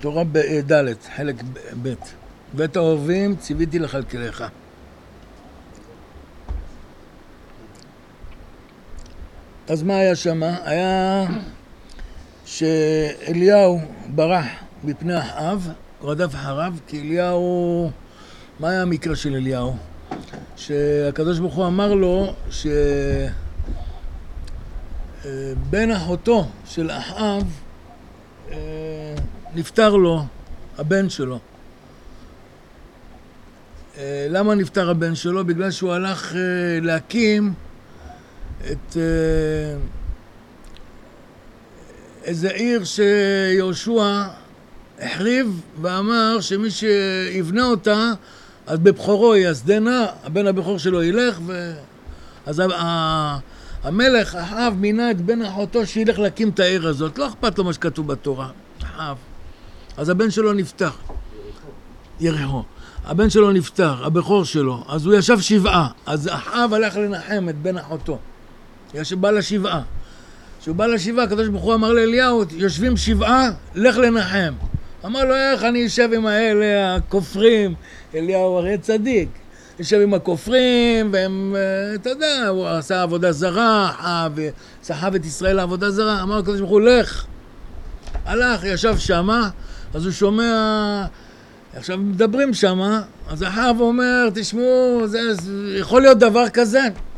תורה ד' חלק ב' ואת האוהבים ציוויתי לכלכלך. אז מה היה שם? היה שאליהו ברח מפני אחאב, רדף אחריו, כי אליהו, מה היה המקרה של אליהו? שהקדוש ברוך הוא אמר לו שבן אחותו של אחאב נפטר לו הבן שלו. למה נפטר הבן שלו? בגלל שהוא הלך להקים את איזה עיר שיהושע החריב ואמר שמי שיבנה אותה אז בבחורו יסדנה, הבן הבכור שלו ילך אז המלך אחאב מינה את בן אחותו שילך להקים את העיר הזאת. לא אכפת לו מה שכתוב בתורה, אחאב. אז הבן שלו נפטר, יריחו. הבן שלו נפטר, הבכור שלו, אז הוא ישב שבעה. אז אחאב הלך לנחם את בן אחותו, בא לשבעה. כשהוא בא לשבעה, הקדוש ברוך הוא אמר לאליהו, יושבים שבעה, לך לנחם. אמר לו, איך אני יושב עם האלה, הכופרים? אליהו הרי צדיק. יושב עם הכופרים, והם, אתה יודע, הוא עשה עבודה זרה, וסחב את ישראל לעבודה זרה. אמר הקדוש ברוך הוא, לך. הלך, ישב שמה, אז הוא שומע, עכשיו מדברים שמה, אז אחאב אומר, תשמעו, זה יכול להיות דבר כזה,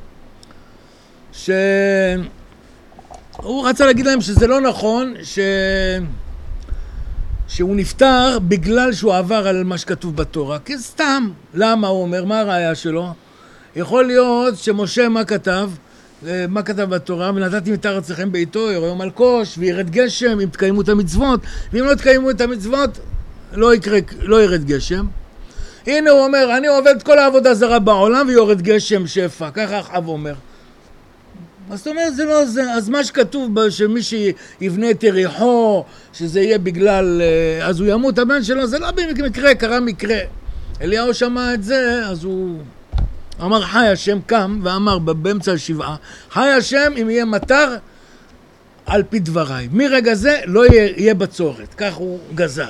שהוא רצה להגיד להם שזה לא נכון, שהוא נפטר בגלל שהוא עבר על מה שכתוב בתורה, כי סתם. למה הוא אומר? מה הראיה שלו? יכול להיות שמשה מה כתב? מה כתב בתורה? ונתתי את ארצכם בעיתו, יום על כוש, וירד גשם, אם תקיימו את המצוות, ואם לא תקיימו את המצוות, לא ירד גשם. הנה הוא אומר, אני עובד כל העבודה זרה בעולם, ויורד גשם שפע, ככה אחאב אומר. אז זאת אומרת, זה לא זה. אז מה שכתוב שמי שיבנה את יריחו, שזה יהיה בגלל, אז הוא ימות הבן שלו, זה לא במקרה, קרה מקרה. אליהו שמע את זה, אז הוא אמר, חי השם, קם ואמר באמצע השבעה, חי השם אם יהיה מטר על פי דבריי. מרגע זה לא יהיה בצורת, כך הוא גזר.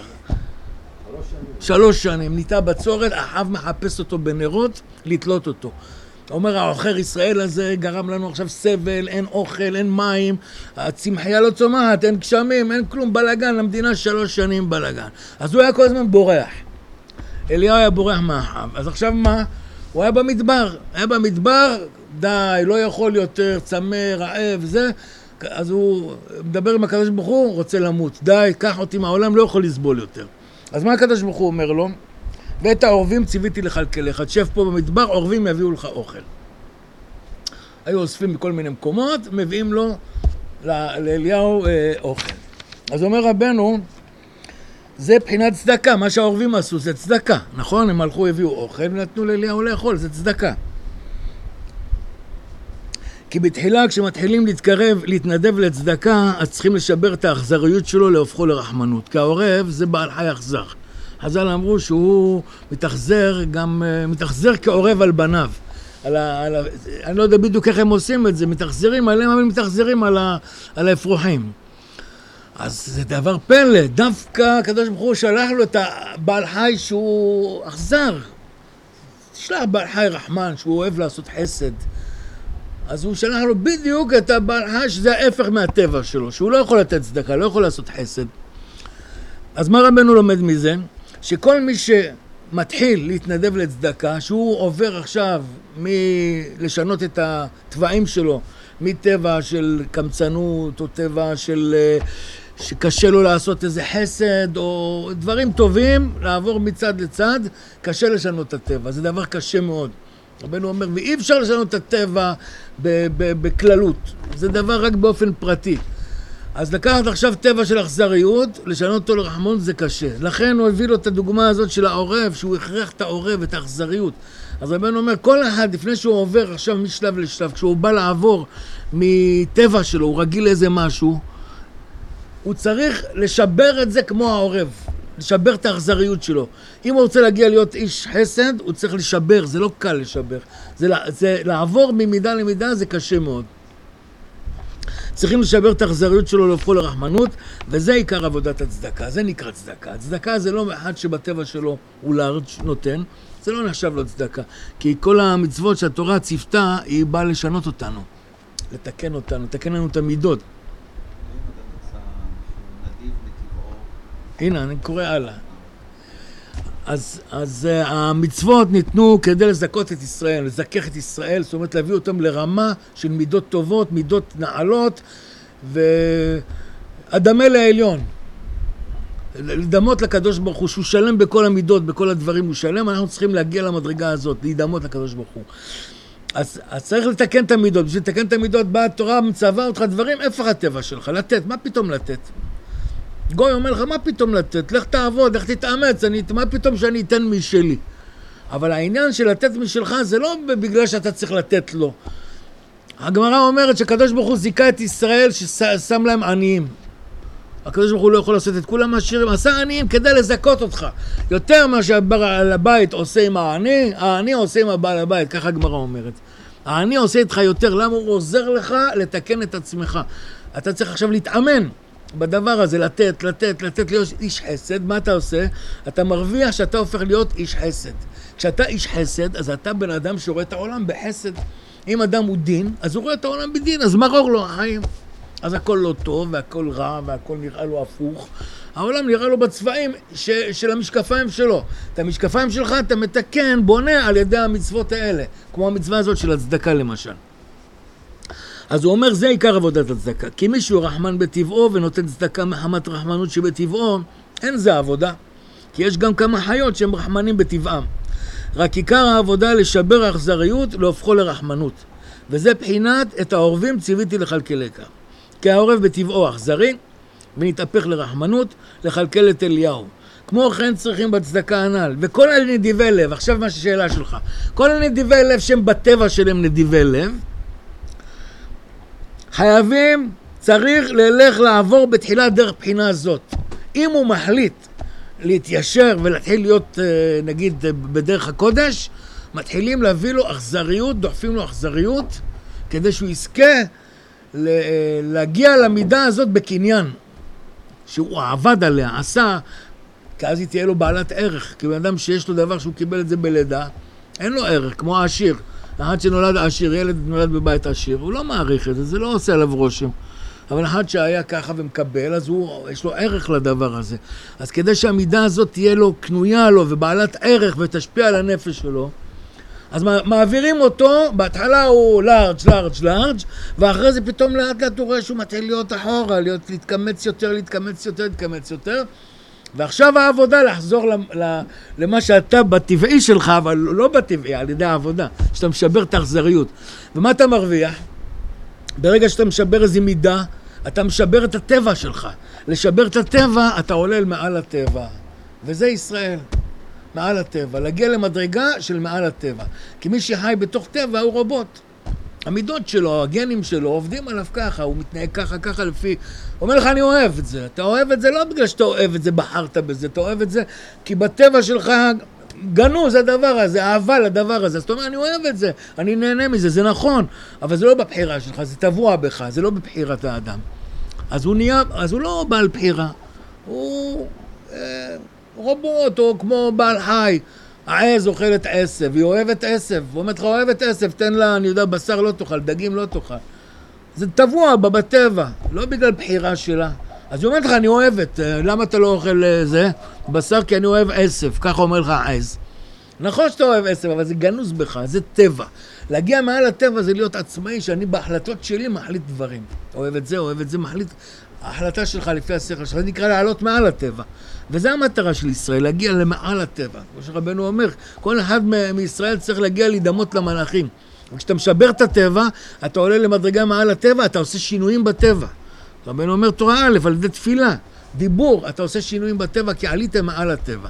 3 שנים ניטה בצורת, אחאב מחפש אותו בנרות, לתלות אותו. אומר, העוכר ישראל הזה גרם לנו עכשיו סבל, אין אוכל, אין מים, הצמחייה לא צומחת, אין גשמים, אין כלום, בלגן, למדינה 3 שנים בלגן. אז הוא היה כל הזמן בורח. אליהו היה בורח מאחאב. אז עכשיו מה? הוא היה במדבר, די, לא יכול יותר, צמא, רעב, זה. אז הוא מדבר עם הקדוש ברוך הוא, רוצה למות. די, קח אותי מהעולם, לא יכול לסבול יותר. אז מה הקדוש ברוך הוא אומר לו? ואת העורבים ציוויתי לכלכלך, תשב פה במדבר, עורבים יביאו לך אוכל. היו אוספים בכל מיני מקומות, מביאים לו, לאליהו אוכל. אז אומר רבנו, זה בחינת צדקה, מה שהעורבים עשו זה צדקה, נכון? הם הלכו, הביאו אוכל ונתנו לאליהו לאכול, זה צדקה. כי בתחילה כשמתחילים להתנדב לצדקה, אז צריכים לשבר את האכזריות שלו להופכו לרחמנות. כי העורב זה בעל חי אכזר. חז"ל אמרו שהוא מתאכזר כעורב על בניו. אני לא יודע בדיוק איך הם עושים את זה, מתאכזרים עליהם, אבל מתאכזרים על האפרוחים. אז זה דבר פלא, דווקא הקדוש ברוך הוא שלח לו את הבעל חי שהוא אכזר. תשלח בעל חי רחמן, שהוא אוהב לעשות חסד. אז הוא שלח לו בדיוק את הבעל חי שזה ההפך מהטבע שלו, שהוא לא יכול לתת צדקה, לא יכול לעשות חסד. אז מה רבנו לומד מזה? שכל מי שמתחיל להתנדב לצדקה, שהוא עובר עכשיו לשנות את הטבעים שלו, מטבע של קמצנות או טבע שקשה לו לעשות איזה חסד או דברים טובים, לעבור מצד לצד, קשה לשנות את הטבע, זה דבר קשה מאוד. רבנו אומר, ואי אפשר לשנות את הטבע בכללות, זה דבר רק באופן פרטי. אז לקחת עכשיו טבע של אכזריות, לשנות אותו לרחמנות זה קשה. לכן הוא הביא לו את הדוגמה הזאת של העורב, שהוא הכרח את העורב, את האכזריות. אז רבנו אומר, כל אחד לפני שהוא עובר עכשיו משלב לשלב, כשהוא בא לעבור מטבע שלו, הוא רגיל איזה משהו, הוא צריך לשבר את זה כמו העורב, לשבר את האכזריות שלו. אם הוא רוצה להגיע להיות איש חסד, הוא צריך לשבר, זה לא קל לשבר. זה לעבור ממידה למידה, זה קשה מאוד. צריכים לשבר את האכזריות שלו להפכו לרחמנות, וזה עיקר עבודת הצדקה, זה נקרא צדקה. הצדקה זה לא אחד שבטבע שלו הוא לארג' נותן, זה לא נחשב לו צדקה, כי כל המצוות שהתורה ציפתה, היא באה לשנות אותנו, לתקן אותנו, לתקן לנו את המידות. הנה, אני קורא הלאה. אז המצוות ניתנו כדי לזכות את ישראל, לזכך את ישראל, זאת אומרת להביא אותם לרמה של מידות טובות, מידות נעלות, והדמה לעליון. לדמות לקדוש ברוך הוא, שהוא שלם בכל המידות, בכל הדברים הוא שלם, אנחנו צריכים להגיע למדרגה הזאת, להידמות לקדוש ברוך הוא. אז צריך לתקן את המידות, בשביל לתקן את המידות באה התורה מצווה אותך דברים, איפה הטבע שלך? לתת, מה פתאום לתת? גוי אומר לך, מה פתאום לתת? לך תעבוד, לך תתאמץ, מה פתאום שאני אתן משלי? אבל העניין של לתת משלך זה לא בגלל שאתה צריך לתת לו. הגמרא אומרת שקדוש ברוך הוא זיכה את ישראל ששם להם עניים. הקדוש ברוך הוא לא יכול לעשות את כולם עשירים, עשה עניים כדי לזכות אותך. יותר מה שהבעל הבית עושה עם העני, העני עושה עם הבעל הבית, ככה הגמרא אומרת. העני עושה איתך יותר, למה הוא עוזר לך לתקן את עצמך? אתה צריך עכשיו להתאמן בדבר הזה, לתת להיות איש חסד. מה אתה עושה? אתה מרוויח שאתה הופך להיות איש חסד. כשאתה איש חסד, אז אתה בן אדם שרואה את העולם בחסד. אם אדם הוא דין, אז הוא רואה את העולם בדין, אז מרור לו החיים. אז הכל לא טוב, והכל רע, והכל נראה לו הפוך. העולם נראה לו בצבעים של המשקפיים שלו. את המשקפיים שלך אתה מתקן, בונה על ידי המצוות האלה. כמו המצווה הזאת של הצדקה למשל. אז הוא אומר, זה עיקר עבודת הצדקה. כי מישהו רחמן בטבעו ונותן צדקה מחמת רחמנות שבטבעו, אין זה עבודה. כי יש גם כמה חיות שהם רחמנים בטבעם. רק עיקר העבודה לשבר האכזריות, להופכו לרחמנות. וזה בחינת את העורבים ציוויתי לכלכלך. כי העורב בטבעו אכזרי, ונתהפך לרחמנות, לכלכל את אליהו. כמו כן צריכים בצדקה הנ"ל. וכל הנדיבי לב, עכשיו מה השאלה שלך, כל הנדיבי לב שהם בטבע שלהם נדיבי לב, חייבים, צריך ללך לעבור בתחילה דרך בחינה הזאת. אם הוא מחליט להתיישר ולהתחיל להיות, נגיד, בדרך הקודש, מתחילים להביא לו אכזריות, דוחפים לו אכזריות, כדי שהוא יזכה להגיע למידה הזאת בקניין, שהוא עבד עליה, עשה, כי אז היא תהיה לו בעלת ערך, כי בן אדם שיש לו דבר שהוא קיבל את זה בלידה, אין לו ערך, כמו העשיר. אחד שנולד עשיר, ילד נולד בבית עשיר, הוא לא מעריך את זה, זה לא עושה עליו רושם. אבל אחד שהיה ככה ומקבל, אז יש לו ערך לדבר הזה. אז כדי שהמידה הזאת תהיה לו, קנויה לו ובעלת ערך ותשפיע על הנפש שלו, אז מעבירים אותו, בהתחלה הוא לארג', ואחרי זה פתאום לאט לאט הוא רואה שהוא מתחיל להיות אחורה, להתקמץ יותר, ועכשיו העבודה לחזור למה שאתה בטבעי שלך, אבל לא בטבעי, על ידי העבודה, שאתה משבר את האכזריות. ומה אתה מרוויח? ברגע שאתה משבר איזו מידה, אתה משבר את הטבע שלך. לשבר את הטבע, אתה עולה מעל הטבע. וזה ישראל, מעל הטבע. להגיע למדרגה של מעל הטבע. כי מי שחי בתוך טבע הוא רובוט. המידות שלו, הגנים שלו, עובדים עליו ככה, הוא מתנהג ככה לפי... אומר לך, אני אוהב את זה. אתה אוהב את זה לא בגלל שאתה אוהב את זה, בחרת בזה. אתה אוהב את זה כי בטבע שלך גנוז הדבר הזה, אהבה לדבר הזה. אז אתה אומר, אני אוהב את זה, אני נהנה מזה, זה נכון. אבל זה לא בבחירה שלך, זה טבוע בך, זה לא בבחירת האדם. אז הוא לא בעל בחירה. הוא רובוט, או כמו בעל חי. העז אוכלת עשב, היא אוהבת עשב, הוא אומר לך אוהבת עשב, תן לה, אני יודע, בשר לא תאכל, דגים לא תאכל. זה טבוע בטבע, לא בגלל בחירה שלה. אז היא אומרת לך, אני אוהבת, למה אתה לא אוכל זה? בשר כי אני אוהב עשב, ככה אומר לך העז. נכון שאתה אוהב עשב, אבל זה גנוז בך, זה טבע. להגיע מעל הטבע זה להיות עצמאי, שאני בהחלטות שלי מחליט דברים. אוהב את זה, מחליט, ההחלטה שלך לפי השכל שלך, זה נקרא לעלות מעל הטבע. וזה המטרה של ישראל, להגיע למעל הטבע. כמו שרבנו אומר, כל אחד מישראל צריך להגיע להידמות למלאכים. וכשאתה משבר את הטבע, אתה עולה למדרגה מעל הטבע, אתה עושה שינויים בטבע. רבנו אומר תורה א', על ידי תפילה, דיבור, אתה עושה שינויים בטבע כי עליתם מעל הטבע.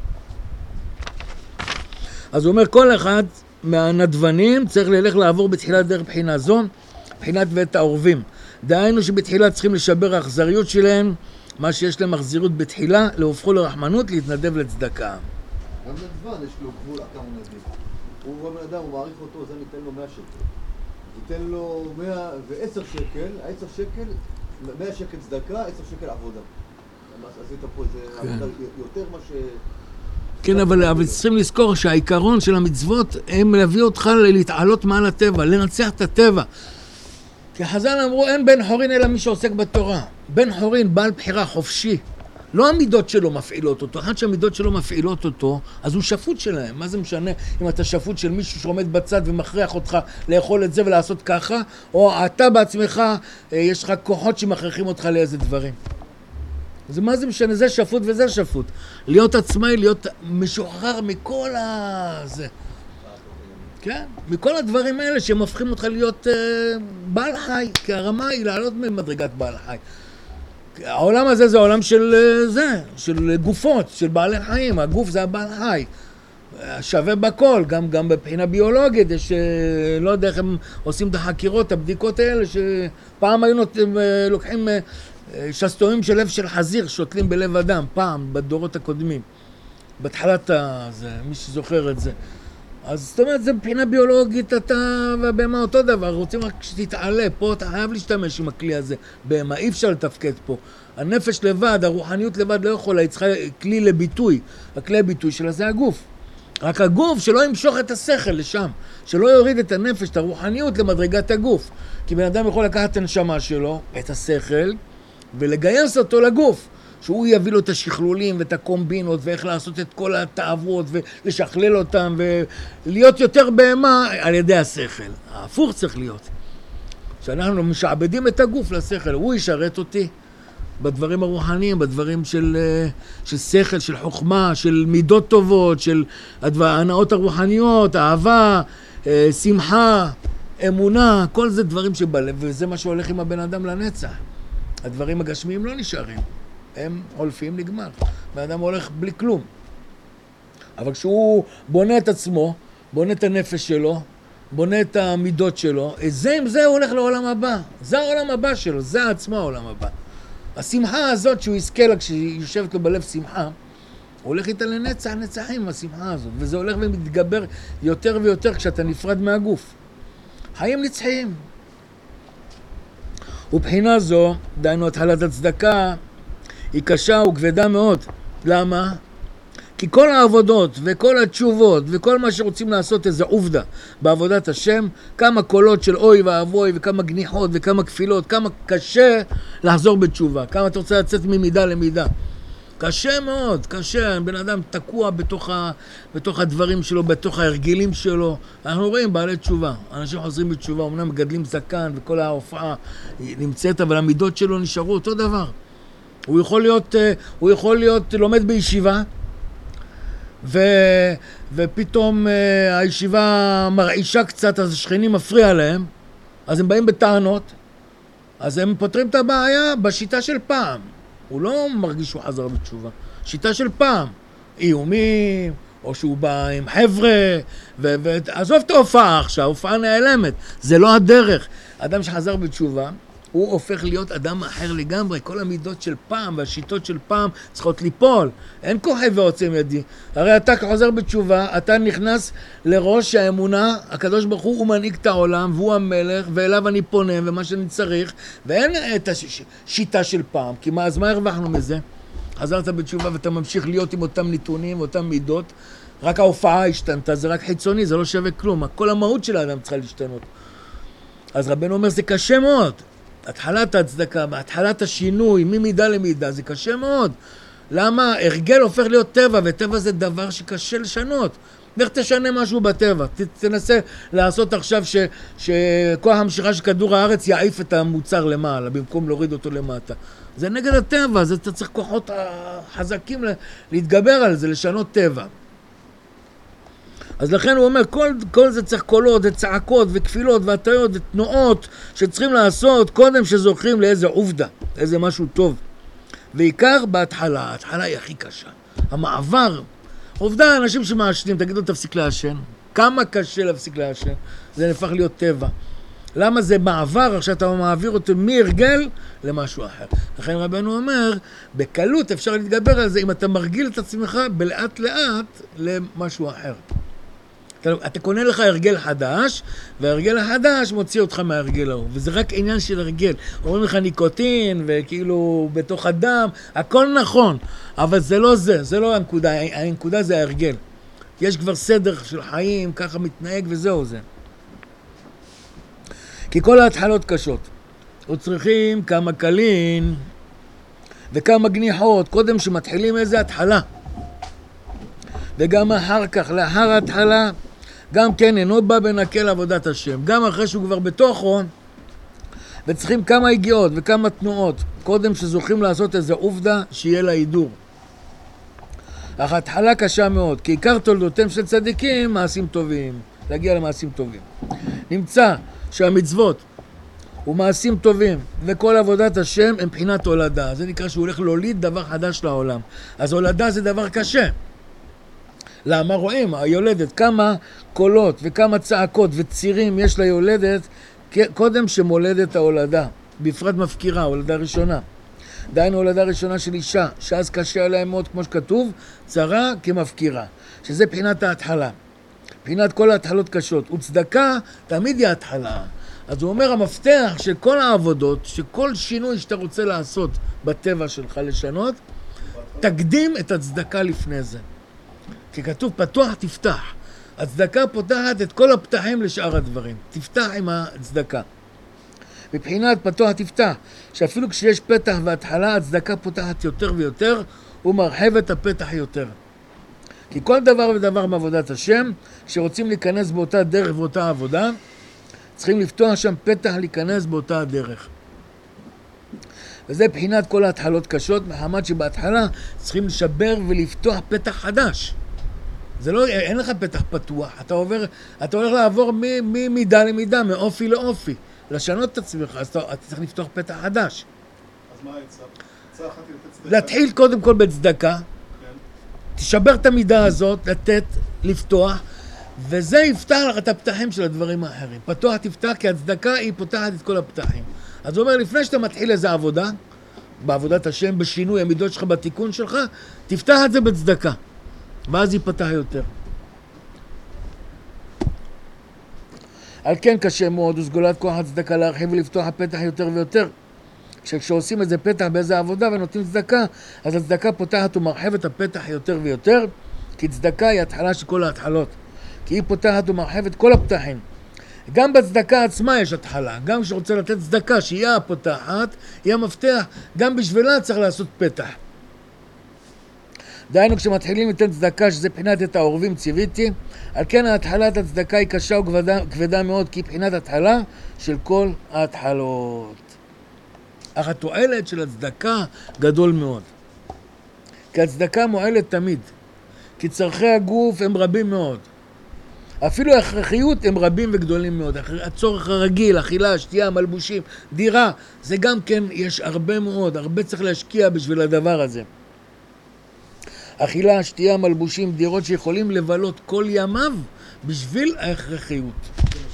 אז הוא אומר, כל אחד מהנדבנים צריך ללך לעבור בתחילת דרך בחינה זו, בחינת ואת העורבים. דהיינו שבתחילה צריכים לשבר האכזריות שלהם, מה שיש להם מחזירות בתחילה, להופכו לרחמנות, להתנדב לצדקה. גם נדבן יש לו גבול, אתה הוא נדיב. הוא בן אדם, הוא מעריך אותו, זה ניתן לו 100 שקל. תיתן לו 110 שקל, 10 שקל, 100 שקל צדקה, 10 שקל עבודה. עשית פה איזה עבודה יותר מה ש... כן, אבל צריכים לזכור שהעיקרון של המצוות הם להביא אותך להתעלות מעל הטבע, לנצח את הטבע. כי חז"ל אמרו, אין בן חורין אלא מי שעוסק בתורה. בן חורין, בעל בחירה חופשי. לא המידות שלו מפעילות אותו. אחד שהמידות שלו מפעילות אותו, אז הוא שפוט שלהם. מה זה משנה אם אתה שפוט של מישהו שעומד בצד ומכריח אותך לאכול את זה ולעשות ככה, או אתה בעצמך, יש לך כוחות שמכריחים אותך לאיזה דברים. אז מה זה משנה? זה שפוט וזה שפוט. להיות עצמאי, להיות משוחרר מכל זה. כן? מכל הדברים האלה שהם הופכים אותך להיות בעל חי, כי הרמה היא לעלות ממדרגת בעל חי. העולם הזה זה העולם של של גופות, של בעלי חיים. הגוף זה הבעל חי. שווה בכל, גם בבחינה ביולוגית, יש, לא יודע איך הם עושים את החקירות, הבדיקות האלה, שפעם היו לוקחים שסתומים של לב של חזיר, שותלים בלב אדם, פעם, בדורות הקודמים. בהתחלת זה, מי שזוכר את זה. אז זאת אומרת, זה מבחינה ביולוגית, אתה והבהמה אותו דבר, רוצים רק שתתעלה, פה אתה חייב להשתמש עם הכלי הזה, בהמה, אי אפשר לתפקד פה. הנפש לבד, הרוחניות לבד לא יכולה, היא צריכה כלי לביטוי, הכלי הביטוי שלה זה הגוף. רק הגוף שלא ימשוך את השכל לשם, שלא יוריד את הנפש, את הרוחניות למדרגת הגוף. כי בן אדם יכול לקחת את הנשמה שלו, את השכל, ולגייס אותו לגוף. שהוא יביא לו את השכלולים ואת הקומבינות ואיך לעשות את כל התאוות ולשכלל אותם ולהיות יותר בהמה על ידי השכל. ההפוך צריך להיות. שאנחנו משעבדים את הגוף לשכל, הוא ישרת אותי בדברים הרוחניים, בדברים של שכל, של חוכמה, של מידות טובות, של הנאות הרוחניות, אהבה, שמחה, אמונה, כל זה דברים שבלב, וזה מה שהולך עם הבן אדם לנצח. הדברים הגשמיים לא נשארים. הם הולפים, נגמר. והאדם הולך בלי כלום. אבל כשהוא בונה את עצמו, בונה את הנפש שלו, בונה את המידות שלו, עם זה הוא הולך לעולם הבא. זה העולם הבא שלו, זה עצמו העולם הבא. השמחה הזאת שהוא יזכה לה, כשיושבת לו בלב שמחה, הוא הולך איתה לנצח נצחים, השמחה הזאת. וזה הולך ומתגבר יותר ויותר כשאתה נפרד מהגוף. חיים נצחיים. ובחינה זו, דהיינו התחלת הצדקה, היא קשה וכבדה מאוד. למה? כי כל העבודות וכל התשובות וכל מה שרוצים לעשות איזה עובדה בעבודת השם, כמה קולות של אוי ואבוי וכמה גניחות וכמה כפילות, כמה קשה לחזור בתשובה, כמה אתה רוצה לצאת ממידה למידה. קשה מאוד, קשה, בן אדם תקוע בתוך הדברים שלו, בתוך ההרגילים שלו. אנחנו רואים בעלי תשובה, אנשים חוזרים בתשובה, אמנם מגדלים זקן וכל ההופעה נמצאת, אבל המידות שלו נשארו אותו דבר. הוא יכול להיות לומד בישיבה, ופתאום הישיבה מרעישה קצת, אז השכנים מפריע להם, אז הם באים בטענות, אז הם פותרים את הבעיה בשיטה של פעם. הוא לא מרגיש שהוא חזר בתשובה. שיטה של פעם, איומים, או שהוא בא עם חבר'ה, ועזוב את ההופעה עכשיו, ההופעה נעלמת. זה לא הדרך. אדם שחזר בתשובה, הוא הופך להיות אדם אחר לגמרי. כל המידות של פעם והשיטות של פעם צריכות ליפול. אין כוחי ועוצם ידי. הרי אתה כחוזר בתשובה, אתה נכנס לראש האמונה, הקדוש ברוך הוא מנהיג את העולם, והוא המלך, ואליו אני פונה, ומה שאני צריך, ואין את השיטה של פעם. כי אז מה הרווחנו מזה? חזרת בתשובה ואתה ממשיך להיות עם אותם נתונים, אותם מידות, רק ההופעה השתנתה, זה רק חיצוני, זה לא שווה כלום. כל המהות של האדם צריכה להשתנות. אז רבנו אומר, זה קשה מאוד. התחלת ההצדקה, התחלת השינוי, ממידה למידה, זה קשה מאוד. למה? הרגל הופך להיות טבע, וטבע זה דבר שקשה לשנות. איך תשנה משהו בטבע? תנסה לעשות עכשיו שכוח המשיכה של כדור הארץ יעיף את המוצר למעלה, במקום להוריד אותו למטה. זה נגד הטבע, אתה צריך כוחות חזקים להתגבר על זה, לשנות טבע. אז לכן הוא אומר, כל זה צריך קולות וצעקות וכפילות והטיות ותנועות שצריכים לעשות קודם שזוכרים לאיזה עובדה, איזה משהו טוב. ועיקר בהתחלה, ההתחלה היא הכי קשה. המעבר, עובדה, אנשים שמעשנים, תגידו תפסיק לעשן. כמה קשה להפסיק לעשן? זה נהפך להיות טבע. למה זה מעבר, עכשיו אתה מעביר אותו מהרגל למשהו אחר. לכן רבנו אומר, בקלות אפשר להתגבר על זה אם אתה מרגיל את עצמך בלאט לאט למשהו אחר. אתה קונה לך הרגל חדש, וההרגל החדש מוציא אותך מההרגל ההוא, וזה רק עניין של הרגל. אומרים לך ניקוטין, וכאילו בתוך הדם, הכל נכון, אבל זה לא זה, זה לא הנקודה, הנקודה זה ההרגל. יש כבר סדר של חיים, ככה מתנהג וזהו זה. כי כל ההתחלות קשות. וצריכים כמה קלין וכמה גניחות, קודם שמתחילים איזה התחלה. וגם אחר כך, לאחר ההתחלה, גם כן אינו בא בנקל עבודת השם. גם אחרי שהוא כבר בתוכו, וצריכים כמה הגיעות וכמה תנועות, קודם שזוכים לעשות איזה עובדה שיהיה לה הידור. אך ההתחלה קשה מאוד, כי עיקר תולדותיהם של צדיקים מעשים טובים, להגיע למעשים טובים. נמצא שהמצוות ומעשים טובים וכל עבודת השם הם בחינת הולדה. זה נקרא שהוא הולך להוליד דבר חדש לעולם. אז הולדה זה דבר קשה. למה רואים? היולדת, כמה קולות וכמה צעקות וצירים יש ליולדת קודם שמולדת ההולדה. בפרט מפקירה, הולדה ראשונה. דהיינו הולדה ראשונה של אישה, שאז קשה עליהם מאוד כמו שכתוב, צרה כמפקירה. שזה בחינת ההתחלה. בחינת כל ההתחלות קשות. וצדקה תמיד היא ההתחלה. אז הוא אומר, המפתח של כל העבודות, שכל שינוי שאתה רוצה לעשות בטבע שלך לשנות, תקדים את הצדקה לפני זה. כי כתוב, פתוח תפתח. הצדקה פותחת את כל הפתחים לשאר הדברים. תפתח עם הצדקה. מבחינת פתוח תפתח, שאפילו כשיש פתח והתחלה, הצדקה פותחת יותר ויותר, ומרחבת את הפתח יותר. כי כל דבר ודבר מעבודת השם, שרוצים להיכנס באותה דרך ואותה עבודה, צריכים לפתוח שם פתח להיכנס באותה הדרך. וזה בחינת כל ההתחלות קשות, מחמת שבהתחלה צריכים לשבר ולפתוח פתח חדש. זה לא, אין לך פתח פתוח, אתה הולך לעבור ממידה למידה, מאופי לאופי, לשנות את עצמך, אז אתה צריך לפתוח פתח חדש. אז מה העצה? עצה אחת היא לתת צדקה? להתחיל קודם כל בצדקה, תשבר את המידה הזאת, לתת, לפתוח, וזה יפתח לך את הפתחים של הדברים האחרים. פתוח תפתח, כי הצדקה היא פותחת את כל הפתחים. אז הוא אומר, לפני שאתה מתחיל איזו עבודה, בעבודת השם, בשינוי המידות שלך, בתיקון שלך, תפתח את זה בצדקה, ואז ייפתח יותר. על כן קשה מאוד, וסגולת כוח הצדקה להרחיב ולפתוח הפתח יותר ויותר. כשעושים איזה פתח באיזה עבודה ונותנים צדקה, אז הצדקה פותחת ומרחבת הפתח יותר ויותר, כי צדקה היא התחלה של כל ההתחלות. כי היא פותחת ומרחבת כל הפתחים. גם בצדקה עצמה יש התחלה. גם כשרוצה לתת צדקה שהיא הפותחת, היא המפתח, גם בשבילה צריך לעשות פתח. דהיינו כשמתחילים לתת צדקה, שזה בחינת את העורבים ציוויתי, על כן ההתחלת הצדקה היא קשה וכבדה מאוד, כי היא בחינת התחלה של כל ההתחלות. אך התועלת של הצדקה גדול מאוד. כי הצדקה מועלת תמיד. כי צרכי הגוף הם רבים מאוד. אפילו ההכרחיות הם רבים וגדולים מאוד. הצורך הרגיל, אכילה, שתייה, מלבושים, דירה, זה גם כן יש הרבה מאוד, הרבה צריך להשקיע בשביל הדבר הזה. אכילה, שתייה, מלבושים, דירות שיכולים לבלות כל ימיו בשביל ההכרחיות.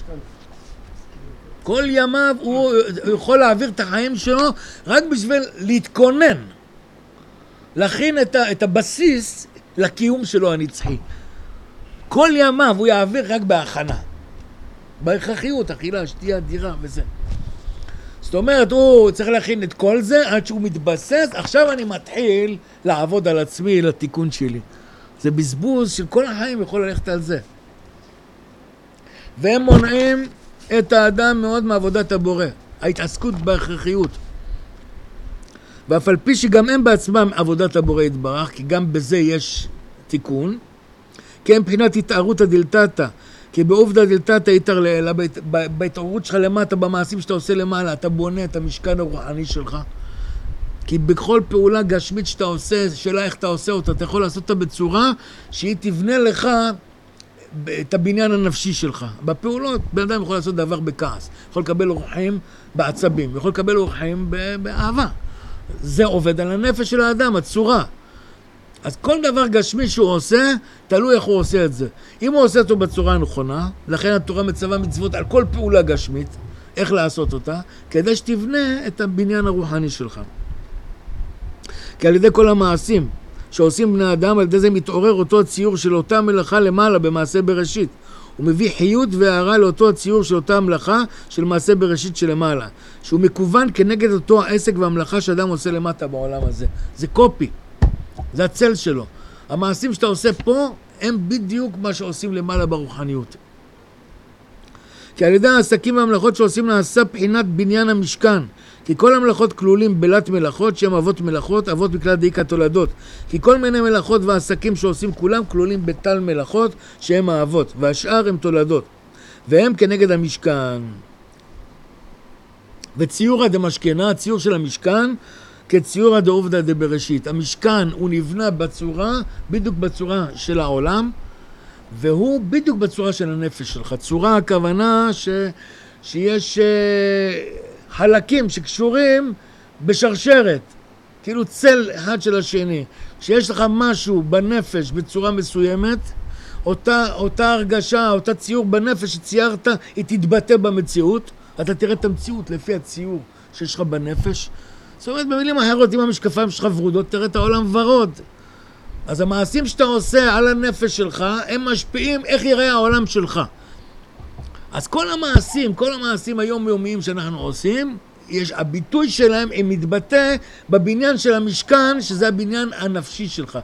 כל ימיו הוא יכול להעביר את החיים שלו רק בשביל להתכונן, להכין את הבסיס לקיום שלו הנצחי. כל ימיו הוא יעביר רק בהכנה, בהכרחיות, אכילה, שתייה, דירה וזה. זאת אומרת, הוא צריך להכין את כל זה עד שהוא מתבסס, עכשיו אני מתחיל לעבוד על עצמי, לתיקון שלי. זה בזבוז של כל החיים יכול ללכת על זה. והם מונעים את האדם מאוד מעבודת הבורא, ההתעסקות בהכרחיות. ואף על פי שגם הם בעצמם עבודת הבורא יתברך, כי גם בזה יש תיקון, כי הם מבחינת התארות הדלתתא, כי בעובדא דלתתא יתר לאלה, בהתעוררות שלך למטה, במעשים שאתה עושה למעלה, אתה בונה את המשכן הרוחני שלך. כי בכל פעולה גשמית שאתה עושה, שאלה איך אתה עושה אותה, אתה יכול לעשות אותה בצורה שהיא תבנה לך את הבניין הנפשי שלך. בפעולות, בן אדם יכול לעשות דבר בכעס, יכול לקבל אורחים בעצבים, יכול לקבל אורחים באהבה. זה עובד על הנפש של האדם, הצורה. אז כל דבר גשמי שהוא עושה, תלוי איך הוא עושה את זה. אם הוא עושה אותו בצורה הנכונה, לכן התורה מצווה מצוות על כל פעולה גשמית, איך לעשות אותה, כדי שתבנה את הבניין הרוחני שלך. כי על ידי כל המעשים שעושים בני אדם, על ידי זה מתעורר אותו הציור של אותה מלאכה למעלה במעשה בראשית. הוא מביא חיות והערה לאותו הציור של אותה המלאכה של מעשה בראשית שלמעלה, שהוא מקוון כנגד אותו העסק והמלאכה שאדם עושה למטה בעולם הזה. זה קופי, זה הצל שלו. המעשים שאתה עושה פה הם בדיוק מה שעושים למעלה ברוחניות. כי על ידי העסקים והמלאכות שעושים נעשה בחינת בניין המשכן, כי כל המלאכות כלולים בלת מלאכות שהם אבות מלאכות, אבות בכלל דאיקה תולדות. כי כל מיני מלאכות ועסקים שעושים כולם כלולים בתל מלאכות שהם האבות, והשאר הם תולדות, והם כנגד המשכן. וציורא דמשכנה, הציור של המשכן, כציורא דעובדא דבראשית. המשכן הוא נבנה בצורה, בדיוק בצורה של העולם, והוא בדיוק בצורה של הנפש שלך. צורה הכוונה שיש חלקים שקשורים בשרשרת, כאילו צל אחד של השני. כשיש לך משהו בנפש בצורה מסוימת, אותה הרגשה, אותה ציור בנפש שציירת, היא תתבטא במציאות. אתה תראה את המציאות לפי הציור שיש לך בנפש. זאת אומרת, במילים אחרות, אם המשקפיים שלך ורודות, תראה את העולם ורוד. אז המעשים שאתה עושה על הנפש שלך, הם משפיעים איך יראה העולם שלך. אז כל המעשים היומיומיים שאנחנו עושים, הביטוי שלהם הם מתבטא בבניין של המשכן, שזה הבניין הנפשי שלך.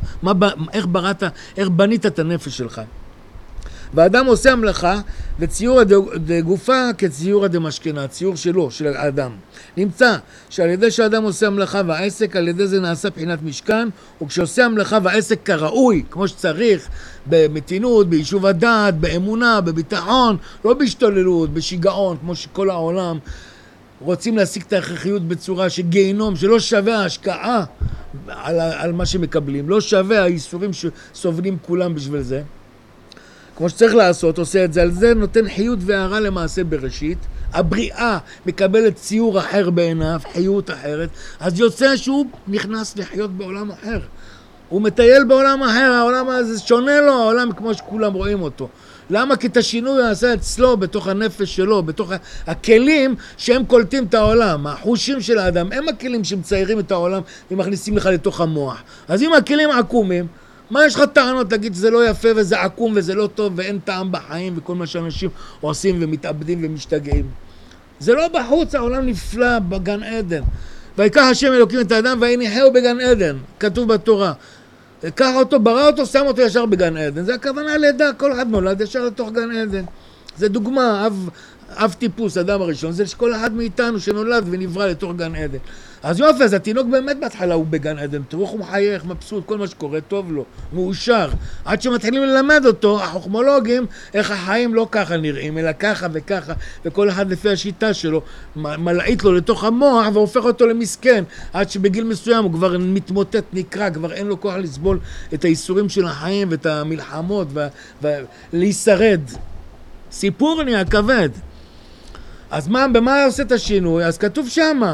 איך בנית את הנפש שלך. והאדם עושה המלאכה, וציור דגופה כציור דמשכנה, הציור שלו, של האדם. נמצא שעל ידי שהאדם עושה המלאכה והעסק, על ידי זה נעשה בחינת משכן, וכשעושה המלאכה והעסק כראוי, כמו שצריך, במתינות, ביישוב הדעת, באמונה, בביטחון, לא בהשתוללות, בשיגעון, כמו שכל העולם רוצים להשיג את ההכרחיות בצורה שגיהנום, שלא שווה ההשקעה על מה שמקבלים, לא שווה האיסורים שסובלים כולם בשביל זה. כמו שצריך לעשות, עושה את זה, על זה נותן חיות והערה למעשה בראשית. הבריאה מקבלת ציור אחר בעיניו, חיות אחרת, אז יוצא שהוא נכנס לחיות בעולם אחר. הוא מטייל בעולם אחר, העולם הזה שונה לו, העולם כמו שכולם רואים אותו. למה? כי את השינוי יעשה אצלו, בתוך הנפש שלו, בתוך הכלים שהם קולטים את העולם. החושים של האדם, הם הכלים שמציירים את העולם ומכניסים לך לתוך המוח. אז אם הכלים עקומים, מה יש לך טענות להגיד שזה לא יפה וזה עקום וזה לא טוב ואין טעם בחיים וכל מה שאנשים עושים ומתאבדים ומשתגעים? זה לא בחוץ, העולם נפלא בגן עדן. ויקח השם אלוקים את האדם ויניחהו בגן עדן, כתוב בתורה. קח אותו, ברא אותו, שם אותו ישר בגן עדן. זה הכוונה לידה, כל אחד נולד ישר לתוך גן עדן. זה דוגמה, אב טיפוס, אדם הראשון, זה שכל אחד מאיתנו שנולד ונברא לתוך גן עדן. אז יופי, אז התינוק באמת בהתחלה הוא בגן עדן, תראו הוא מחייך, מבסוט, כל מה שקורה טוב לו, מאושר. עד שמתחילים ללמד אותו, החוכמולוגים, איך החיים לא ככה נראים, אלא ככה וככה, וכל אחד לפי השיטה שלו, מלעיט לו לתוך המוח והופך אותו למסכן, עד שבגיל מסוים הוא כבר מתמוטט, נקרא, כבר אין לו כוח לסבול את האיסורים של החיים ואת המלחמות ולהישרד. סיפור נהיה כבד. אז במה עושה את השינוי? אז כתוב שמה,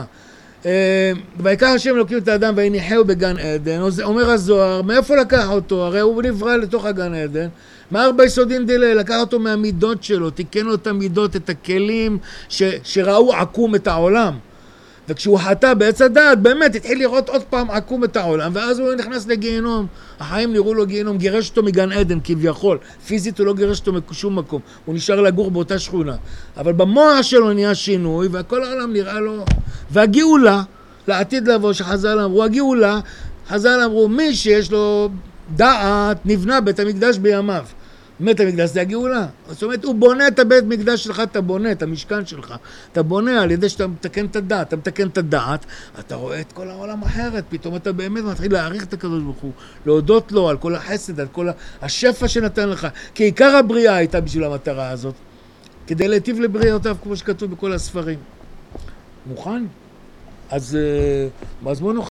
ויקח השם אלוקים את האדם ויניחהו בגן עדן. אומר הזוהר, מאיפה לקח אותו? הרי הוא נברא לתוך הגן עדן. מארבע יסודין דילה, לקח אותו מהמידות שלו, תיקן לו את המידות, את הכלים שראו עקום את העולם. וכשהוא חטא בעץ הדעת, באמת התחיל לראות עוד פעם עקום את העולם, ואז הוא נכנס לגיהנום. החיים נראו לו גיהנום, גירש אותו מגן עדן כביכול. פיזית הוא לא גירש אותו משום מקום, הוא נשאר לגור באותה שכונה. אבל במוח שלו נהיה שינוי, וכל העולם נראה לו. והגאולה, לעתיד לבוא שחז"ל אמרו, הגאולה, חז"ל אמרו, מי שיש לו דעת נבנה בית המקדש בימיו. בית המקדש זה הגאולה. זאת אומרת, הוא בונה את הבית מקדש שלך, אתה בונה את המשכן שלך. אתה בונה על ידי שאתה מתקן את הדעת. אתה מתקן את הדעת, אתה רואה את כל העולם אחרת. פתאום אתה באמת מתחיל להעריך את הקדוש ברוך הוא, להודות לו על כל החסד, על כל השפע שנתן לך. כי עיקר הבריאה הייתה בשביל המטרה הזאת. כדי להיטיב לבריאותיו, כמו שכתוב בכל הספרים. מוכן? אז בואו נוכל.